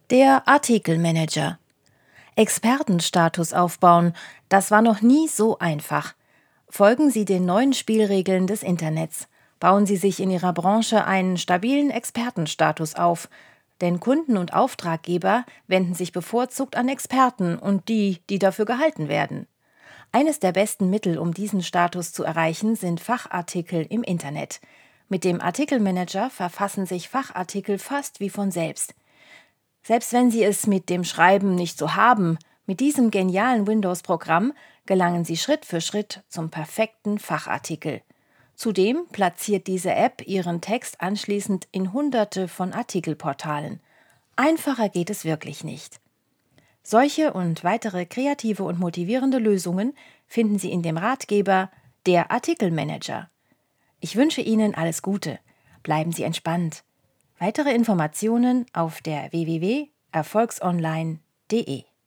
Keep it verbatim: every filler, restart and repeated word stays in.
Der Artikelmanager. Expertenstatus aufbauen, das war noch nie so einfach. Folgen Sie den neuen Spielregeln des Internets. Bauen Sie sich in Ihrer Branche einen stabilen Expertenstatus auf. Denn Kunden und Auftraggeber wenden sich bevorzugt an Experten und die, die dafür gehalten werden. Eines der besten Mittel, um diesen Status zu erreichen, sind Fachartikel im Internet. Mit dem Artikelmanager verfassen sich Fachartikel fast wie von selbst. Selbst wenn Sie es mit dem Schreiben nicht so haben, mit diesem genialen Windows-Programm gelangen Sie Schritt für Schritt zum perfekten Fachartikel. Zudem platziert diese App Ihren Text anschließend in Hunderte von Artikelportalen. Einfacher geht es wirklich nicht. Solche und weitere kreative und motivierende Lösungen finden Sie in dem Ratgeber Der Artikelmanager. Ich wünsche Ihnen alles Gute. Bleiben Sie entspannt. Weitere Informationen auf der w w w punkt erfolgsonline punkt de